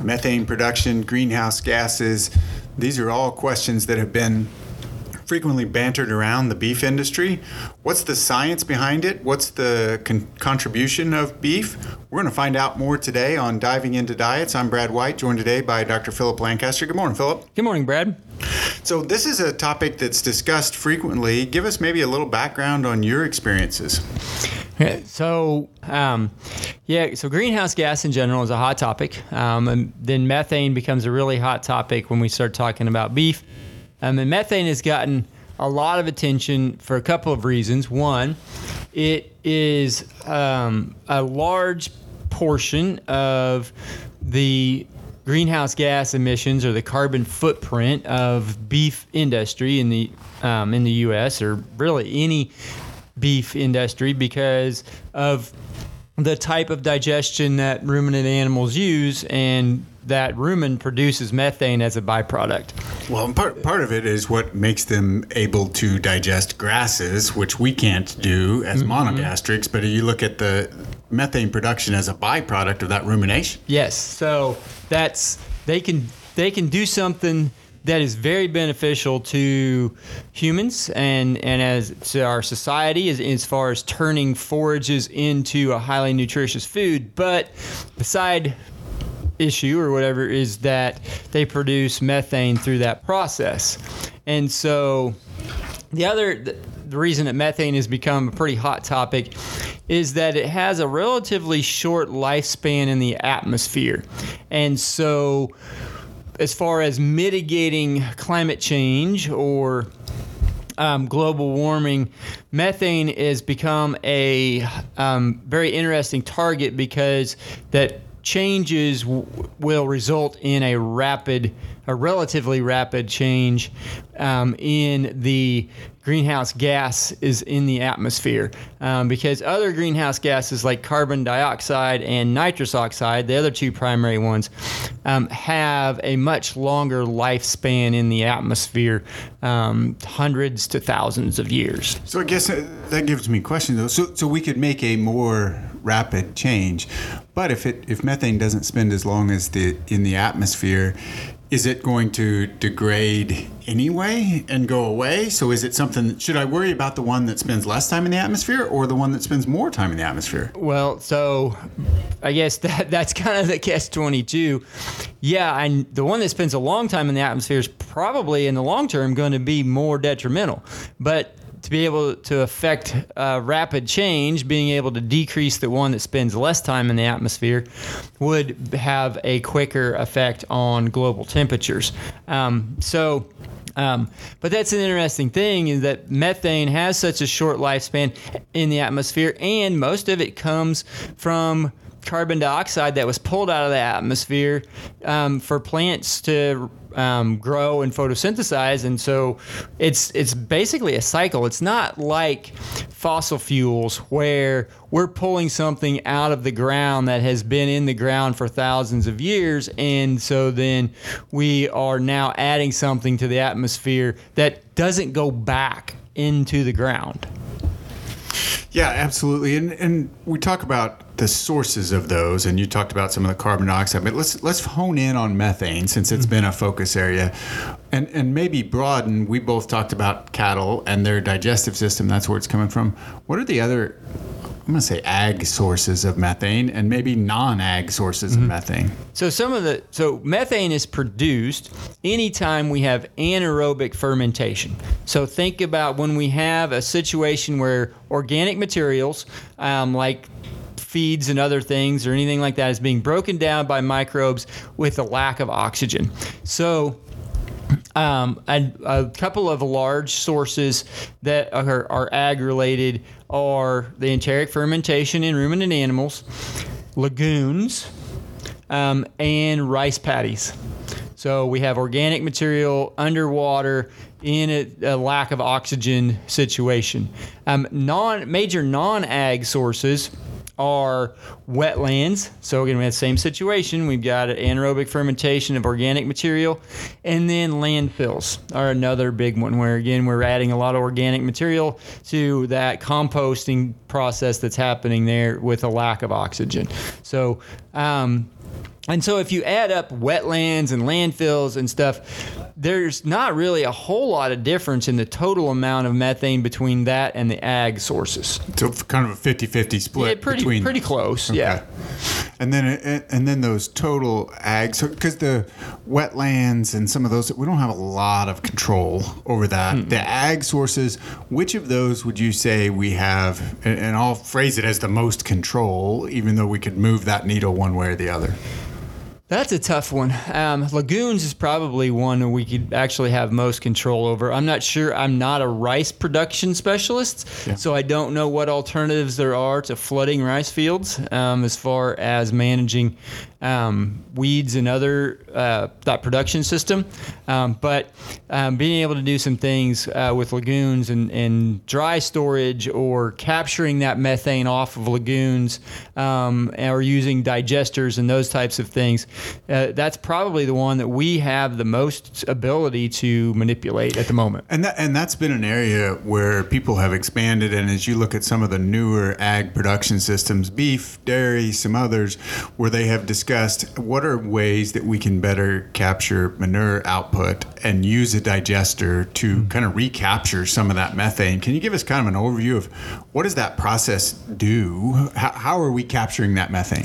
methane production, greenhouse gases. These are all questions that have been frequently bantered around the beef industry. What's the science behind it? What's the contribution of beef? We're going to find out more today on Diving Into Diets. I'm Brad White, joined today by Dr. Philip Lancaster. Good morning, Philip. Good morning, Brad. So this is a topic that's discussed frequently. Give us maybe a little background on your experiences. So greenhouse gas in general is a hot topic. And then methane becomes a really hot topic when we start talking about beef. And methane has gotten a lot of attention for a couple of reasons. One, it is a large portion of the greenhouse gas emissions or the carbon footprint of beef industry in the U.S. or really any beef industry because of the type of digestion that ruminant animals use, and that rumen produces methane as a byproduct. Well, part of it is what makes them able to digest grasses, which we can't do as monogastrics, but you look at the methane production as a byproduct of that rumination. Yes, so they can do something that is very beneficial to humans and as to our society as far as turning forages into a highly nutritious food. But the side issue or whatever is that they produce methane through that process. And so the reason that methane has become a pretty hot topic is that it has a relatively short lifespan in the atmosphere. And so as far as mitigating climate change or global warming, methane has become a very interesting target because that changes will result in a relatively rapid change in the greenhouse gas is in the atmosphere because other greenhouse gases like carbon dioxide and nitrous oxide, the other two primary ones, have a much longer lifespan in the atmosphere, hundreds to thousands of years. So I guess that gives me a question though. So we could make a more rapid change, but if methane doesn't spend as long as in the atmosphere, is it going to degrade anyway and go away? So is it something, should I worry about the one that spends less time in the atmosphere or the one that spends more time in the atmosphere? Well, so I guess that's kind of the catch-22. Yeah, and the one that spends a long time in the atmosphere is probably in the long term going to be more detrimental. But to be able to affect rapid change, being able to decrease the one that spends less time in the atmosphere would have a quicker effect on global temperatures. But that's an interesting thing is that methane has such a short lifespan in the atmosphere, and most of it comes from carbon dioxide that was pulled out of the atmosphere for plants to grow and photosynthesize, and so it's basically a cycle. It's not like fossil fuels where we're pulling something out of the ground that has been in the ground for thousands of years, and so then we are now adding something to the atmosphere that doesn't go back into the ground. Yeah, absolutely. And we talk about the sources of those, and you talked about some of the carbon dioxide, but let's hone in on methane since it's been a focus area and maybe broaden. We both talked about cattle and their digestive system. That's where it's coming from. What are the other, I'm going to say ag sources of methane and maybe non-ag sources of methane? So methane is produced anytime we have anaerobic fermentation. So think about when we have a situation where organic materials like feeds and other things or anything like that is being broken down by microbes with a lack of oxygen. So a couple of large sources that are ag-related are the enteric fermentation in ruminant animals, lagoons, and rice paddies. So we have organic material underwater in a lack of oxygen situation. Major non-ag sources are wetlands. So again, we have the same situation. We've got an anaerobic fermentation of organic material. And then landfills are another big one where, again, we're adding a lot of organic material to that composting process that's happening there with a lack of oxygen. So, And so if you add up wetlands and landfills and stuff, there's not really a whole lot of difference in the total amount of methane between that and the ag sources. So kind of a 50-50 split. Yeah, pretty close. Okay. Yeah. And then those total ag, so because the wetlands and some of those, we don't have a lot of control over that. Mm-hmm. The ag sources, which of those would you say we have, and I'll phrase it as the most control, even though we could move that needle one way or the other? That's a tough one. Lagoons is probably one that we could actually have most control over. I'm not sure. I'm not a rice production specialist, so I don't know what alternatives there are to flooding rice fields as far as managing weeds and other that production system. But being able to do some things with lagoons and dry storage or capturing that methane off of lagoons or using digesters and those types of things, that's probably the one that we have the most ability to manipulate at the moment. And that's been an area where people have expanded. And as you look at some of the newer ag production systems, beef, dairy, some others, where they have discussed what are ways that we can better capture manure output and use a digester to kind of recapture some of that methane. Can you give us kind of an overview of what does that process do? How are we capturing that methane?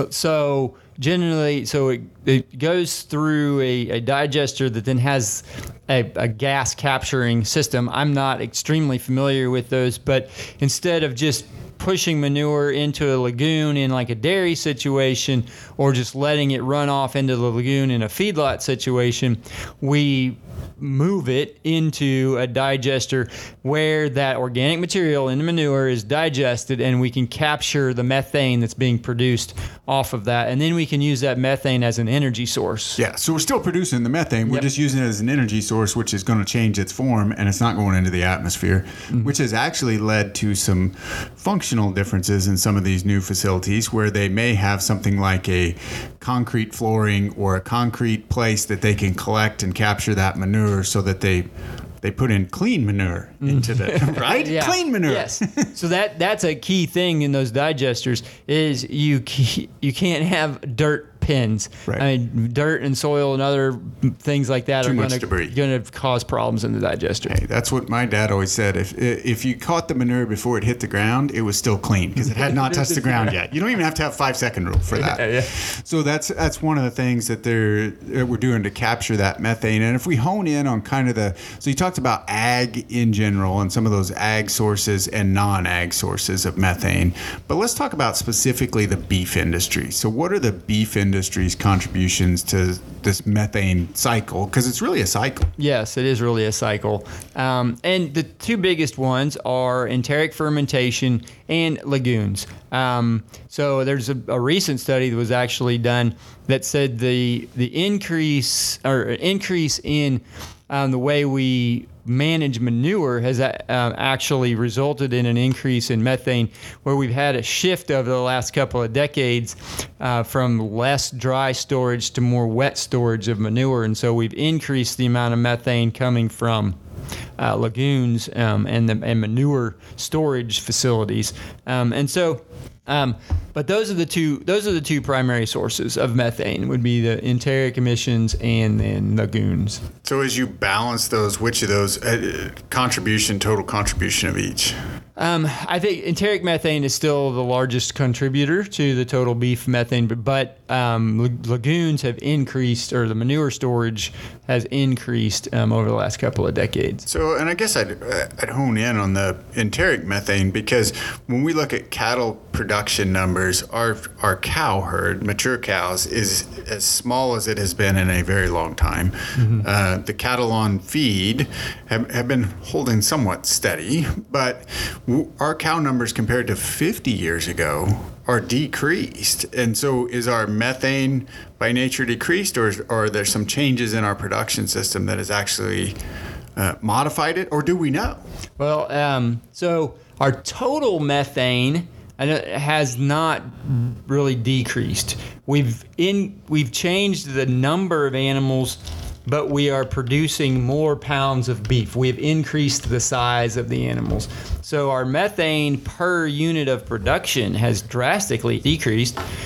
So generally, it goes through a digester that then has a gas capturing system. I'm not extremely familiar with those, but instead of just pushing manure into a lagoon in like a dairy situation or just letting it run off into the lagoon in a feedlot situation, we move it into a digester where that organic material in the manure is digested, and we can capture the methane that's being produced off of that, and then we can use that methane as an energy source. Yeah, so we're still producing the methane. We're just using it as an energy source, which is going to change its form, and it's not going into the atmosphere, which has actually led to some functional differences in some of these new facilities where they may have something like a concrete flooring or a concrete place that they can collect and capture that manure so that they put in clean manure into the right? Yeah. Clean manure. Yes. So that's a key thing in those digesters is you can't have dirt pins. Right. I mean, dirt and soil and other things like that Too are much going debris. to cause problems in the digester. Hey, that's what my dad always said. If you caught the manure before it hit the ground, it was still clean because it had not touched the ground yet. You don't even have to have 5-second rule for that. Yeah. So that's one of the things that we're doing to capture that methane. And if we hone in on kind of so you talked about ag in general and some of those ag sources and non-ag sources of methane, but let's talk about specifically the beef industry. So what are the beef industry's contributions to this methane cycle? Because it's really a cycle. Yes, it is really a cycle. And the two biggest ones are enteric fermentation and lagoons. So there's a recent study that was actually done that said the increase in the way we manage manure has actually resulted in an increase in methane, where we've had a shift over the last couple of decades from less dry storage to more wet storage of manure. And so we've increased the amount of methane coming from lagoons and manure storage facilities. But those are the two primary sources of methane, would be the enteric emissions and then lagoons. So as you balance those, which of those total contribution of each? I think enteric methane is still the largest contributor to the total beef methane, but lagoons have increased, or the manure storage has increased over the last couple of decades. So, and I guess I'd hone in on the enteric methane, because when we look at cattle production numbers, our cow herd, mature cows, is as small as it has been in a very long time. Mm-hmm. The cattle on feed have been holding somewhat steady, but our cow numbers compared to 50 years ago are decreased. And so is our methane by nature decreased, or are there some changes in our production system that has actually modified it, or do we know? Well, so our total methane has not really decreased. We've changed the number of animals, but we are producing more pounds of beef. We have increased the size of the animals. So our methane per unit of production has drastically decreased,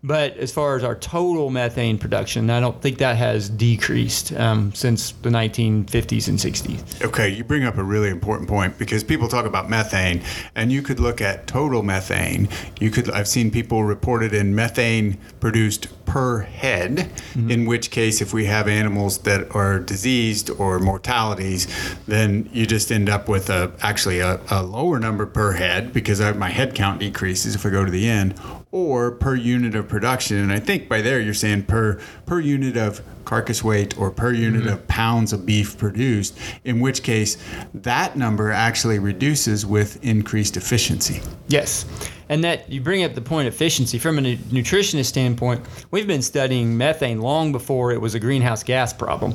But as far as our total methane production, I don't think that has decreased since the 1950s and 60s. Okay, you bring up a really important point because people talk about methane, and you could look at total methane. I've seen people reported in methane produced per head, in which case if we have animals that are diseased or mortalities, then you just end up with actually a lower number per head because my head count decreases if I go to the end, or per unit of production. And I think by there you're saying per unit of carcass weight or per unit of pounds of beef produced, in which case that number actually reduces with increased efficiency. Yes. And that you bring up the point of efficiency. From a nutritionist standpoint, we've been studying methane long before it was a greenhouse gas problem.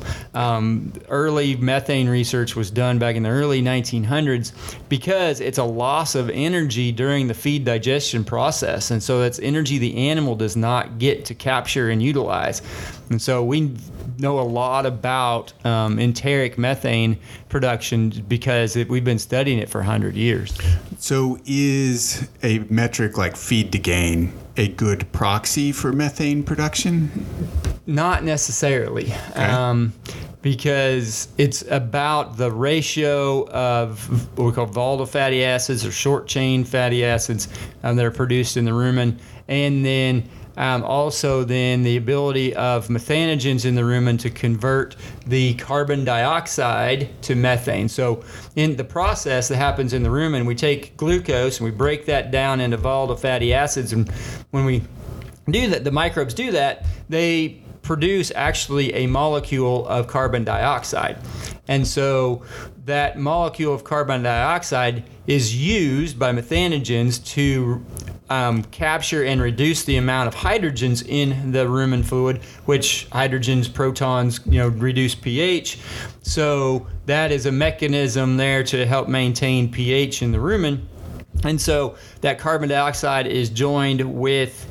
Early methane research was done back in the early 1900s because it's a loss of energy during the feed digestion process. And so that's energy the animal does not get to capture and utilize. And so we know a lot about enteric methane production because we've been studying it for 100 years. So is a metric like feed to gain a good proxy for methane production? Not necessarily. Okay. Because it's about the ratio of what we call volatile fatty acids or short chain fatty acids that are produced in the rumen, and then also then the ability of methanogens in the rumen to convert the carbon dioxide to methane. So in the process that happens in the rumen, we take glucose and we break that down into volatile fatty acids, and when we do that, the microbes do that, they produce actually a molecule of carbon dioxide. And so that molecule of carbon dioxide is used by methanogens to capture and reduce the amount of hydrogens in the rumen fluid, which hydrogens, protons, reduce pH. So that is a mechanism there to help maintain pH in the rumen. And so that carbon dioxide is joined with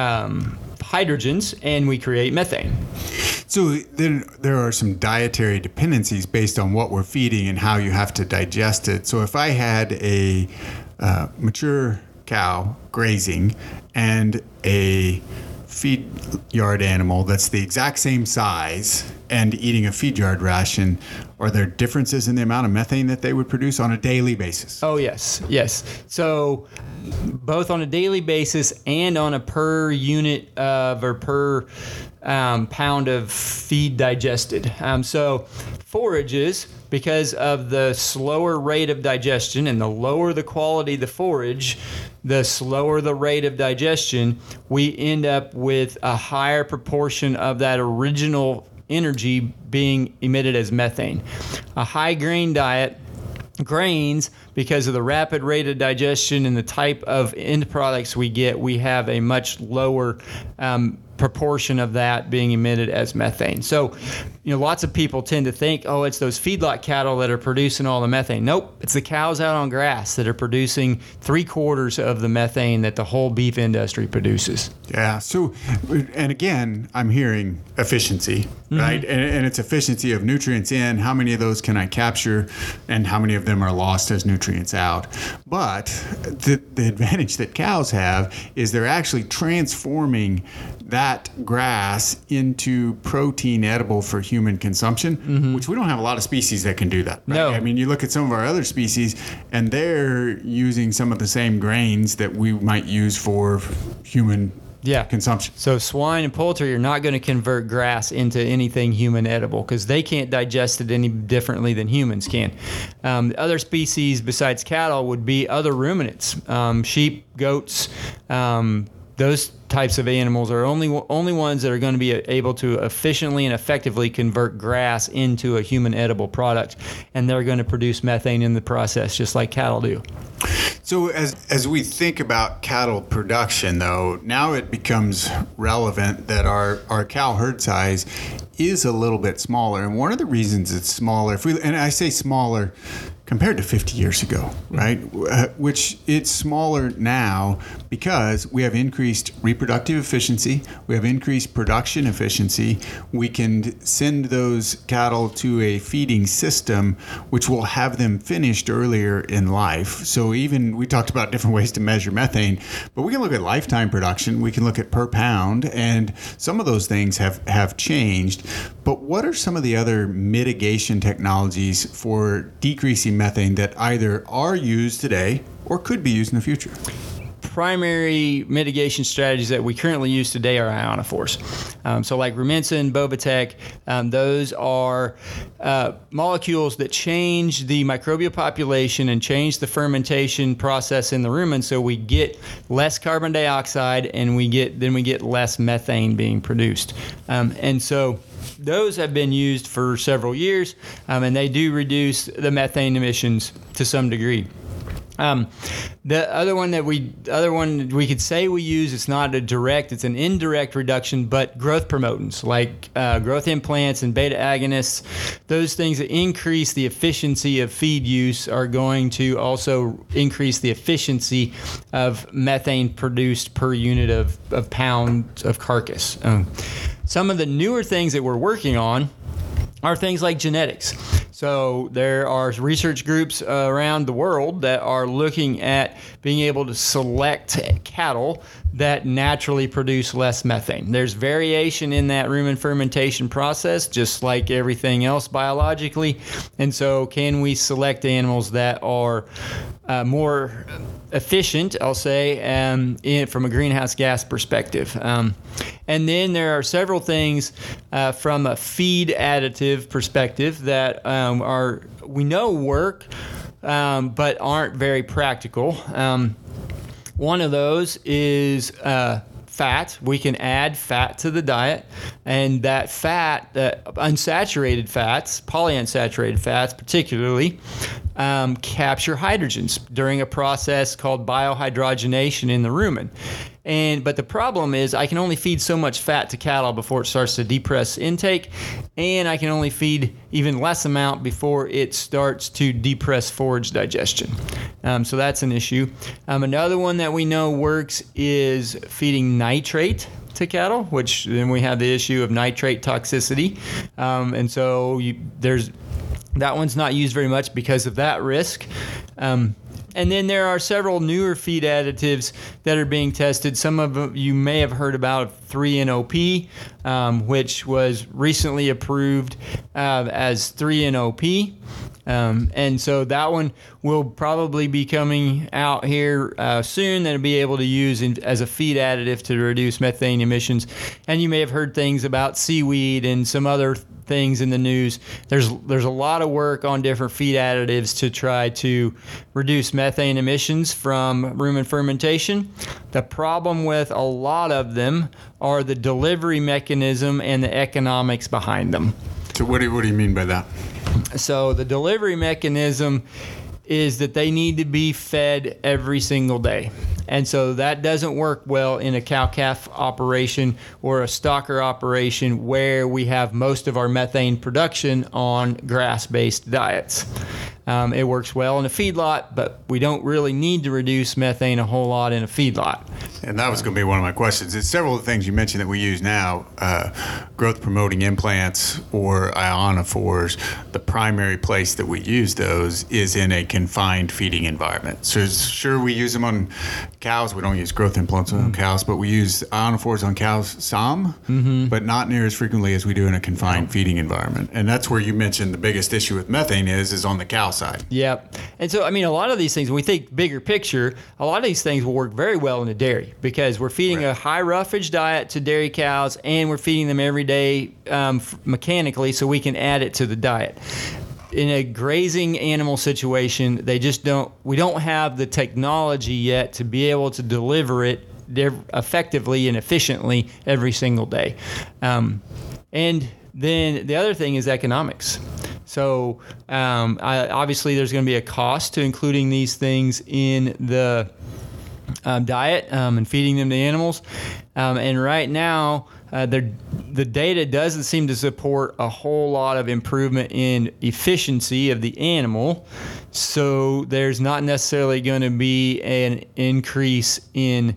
hydrogens, and we create methane. So then there are some dietary dependencies based on what we're feeding and how you have to digest it. So if I had a mature cow grazing and a feed yard animal that's the exact same size and eating a feed yard ration, are there differences in the amount of methane that they would produce on a daily basis? Oh, yes. So both on a daily basis and on a per unit of or per pound of feed digested. So forages, because of the slower rate of digestion and the lower the quality of the forage, the slower the rate of digestion, we end up with a higher proportion of that original energy being emitted as methane. A high grain diet, grains, because of the rapid rate of digestion and the type of end products we get, we have a much lower proportion of that being emitted as methane. So, lots of people tend to think, oh, it's those feedlot cattle that are producing all the methane. Nope, it's the cows out on grass that are producing 3/4 of the methane that the whole beef industry produces. Yeah. So, and again, I'm hearing efficiency, right? And it's efficiency of nutrients in, how many of those can I capture, and how many of them are lost as nutrients out. But the advantage that cows have is they're actually transforming that grass into protein edible for human consumption, which we don't have a lot of species that can do that. Right? No. I mean, you look at some of our other species, and they're using some of the same grains that we might use for human consumption. So swine and poultry are not going to convert grass into anything human edible because they can't digest it any differently than humans can. Other species besides cattle would be other ruminants, sheep, goats, those types of animals are only ones that are going to be able to efficiently and effectively convert grass into a human edible product, and they're going to produce methane in the process just like cattle do. So as we think about cattle production, though, now it becomes relevant that our cow herd size is a little bit smaller, and one of the reasons it's smaller, and I say smaller compared to 50 years ago, right? Which it's smaller now because we have increased reproductive efficiency, we have increased production efficiency. We can send those cattle to a feeding system which will have them finished earlier in life. So even we talked about different ways to measure methane, but we can look at lifetime production, we can look at per pound, and some of those things have changed. But what are some of the other mitigation technologies for decreasing methane that either are used today or could be used in the future? Primary mitigation strategies that we currently use today are ionophores. So like Rumensin, Bobatec, those are molecules that change the microbial population and change the fermentation process in the rumen, so we get less carbon dioxide and we get less methane being produced. And so those have been used for several years, and they do reduce the methane emissions to some degree. The other one we could say we use, it's not a direct, it's an indirect reduction, but growth promotants like growth implants and beta agonists, those things that increase the efficiency of feed use are going to also increase the efficiency of methane produced per unit of pounds of carcass. Some of the newer things that we're working on are things like genetics. So there are research groups around the world that are looking at being able to select cattle that naturally produce less methane. There's variation in that rumen fermentation process, just like everything else biologically. And so can we select animals that are more efficient, I'll say, from a greenhouse gas perspective. And then there are several things from a feed additive perspective that we know work, but aren't very practical. One of those is fat. We can add fat to the diet, and that fat, unsaturated fats, polyunsaturated fats particularly, capture hydrogens during a process called biohydrogenation in the rumen. But the problem is I can only feed so much fat to cattle before it starts to depress intake, and I can only feed even less amount before it starts to depress forage digestion. So that's an issue. Another one that we know works is feeding nitrate to cattle, which then we have the issue of nitrate toxicity. And so that one's not used very much because of that risk. And then there are several newer feed additives that are being tested. Some of you may have heard about 3-NOP, which was recently approved as 3-NOP. And so that one will probably be coming out here soon. That'll be able to use as a feed additive to reduce methane emissions. And you may have heard things about seaweed and some other things in the news. There's a lot of work on different feed additives to try to reduce methane emissions from rumen fermentation. The problem with a lot of them are the delivery mechanism and the economics behind them. So what do you mean by that? So the delivery mechanism is that they need to be fed every single day. And so that doesn't work well in a cow-calf operation or a stocker operation where we have most of our methane production on grass-based diets. It works well in a feedlot, but we don't really need to reduce methane a whole lot in a feedlot. And that was going to be one of my questions. It's several of the things you mentioned that we use now, growth-promoting implants or ionophores. The primary place that we use those is in a confined feeding environment. So sure, we use them on cows. We don't use growth implants on cows, but we use ionophores on cows some, but not near as frequently as we do in a confined feeding environment. And that's where you mentioned the biggest issue with methane is on the cow side. Yep. And so, I mean, a lot of these things, when we think bigger picture, a lot of these things will work very well in a dairy because we're feeding a high roughage diet to dairy cows and we're feeding them every day mechanically so we can add it to the diet. In a grazing animal situation, we don't have the technology yet to be able to deliver it effectively and efficiently every single day. And then the other thing is economics. So obviously there's going to be a cost to including these things in the diet and feeding them to animals. And right now, the data doesn't seem to support a whole lot of improvement in efficiency of the animal. So there's not necessarily going to be an increase in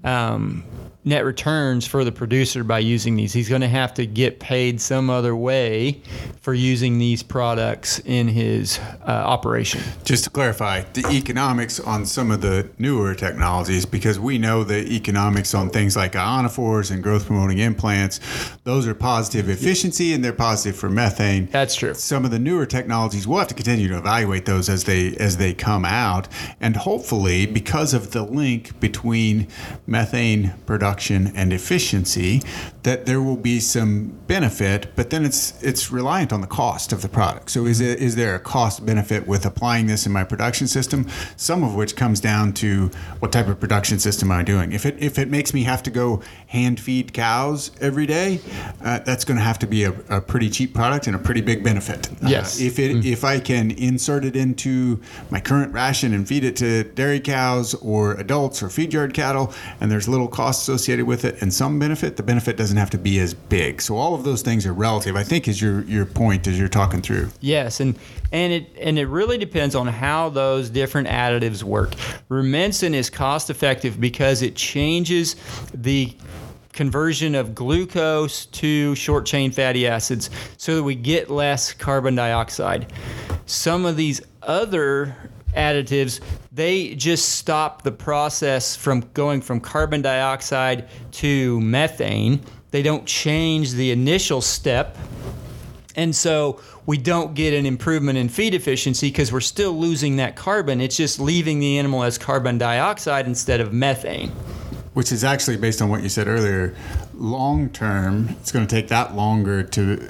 net returns for the producer by using these. He's going to have to get paid some other way for using these products in his operation. Just to clarify, the economics on some of the newer technologies, because we know the economics on things like ionophores and growth promoting implants, those are positive efficiency and they're positive for methane. That's true. Some of the newer technologies, we'll have to continue to evaluate those as they come out, and hopefully, because of the link between methane production and efficiency, that there will be some benefit, but then it's reliant on the cost of the product. So is there a cost benefit with applying this in my production system? Some of which comes down to what type of production system am I doing. If it makes me have to go hand feed cows every day, that's going to have to be a pretty cheap product and a pretty big benefit. Yes. If I can insert it into my current ration and feed it to dairy cows or adults or feed yard cattle, and there's little cost associated with it and some benefit, the benefit doesn't have to be as big. So all of those things are relative, I think, is your point as you're talking through. Yes, and it really depends on how those different additives work. Rumensin is cost effective because it changes the conversion of glucose to short chain fatty acids so that we get less carbon dioxide. Some of these other additives, they just stop the process from going from carbon dioxide to methane. They don't change the initial step. And so we don't get an improvement in feed efficiency because we're still losing that carbon. It's just leaving the animal as carbon dioxide instead of methane. Which is actually, based on what you said earlier, long term, it's going to take that longer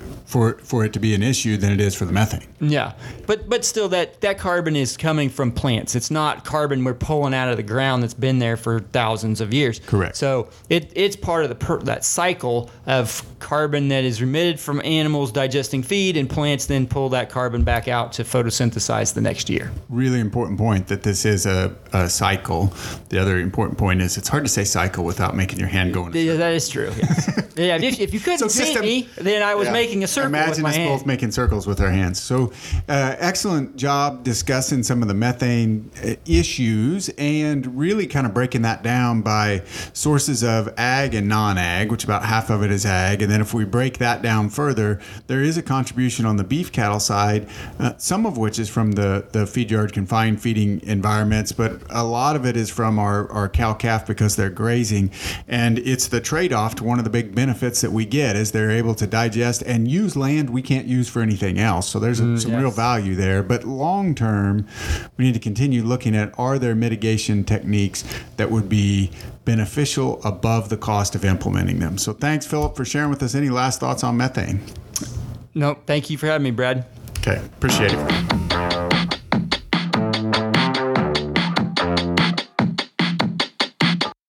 for it to be an issue than it is for the methane. Yeah, but still, that carbon is coming from plants. It's not carbon we're pulling out of the ground that's been there for thousands of years. Correct. So it's part of that cycle of carbon that is remitted from animals digesting feed, and plants then pull that carbon back out to photosynthesize the next year. Really important point that this is a cycle. The other important point is it's hard to say cycle without making your hand go in a circle. Yeah, that is true. Yes. Yeah, if you couldn't see me, then I was making a circle Imagine with my us hand. both making circles with our hands. So excellent job discussing some of the methane issues and really kind of breaking that down by sources of ag and non-ag, which about half of it is ag. And then if we break that down further, there is a contribution on the beef cattle side, some of which is from the feed yard confined feeding environments, but a lot of it is from our cow-calf because they're grazing. And it's the trade-off to one of the big benefits that we get is they're able to digest and use land we can't use for anything else. So there's some real value there. But long term, we need to continue looking at, are there mitigation techniques that would be beneficial above the cost of implementing them? So thanks, Philip, for sharing with us. Any last thoughts on methane? No, thank you for having me, Brad. Okay, appreciate it.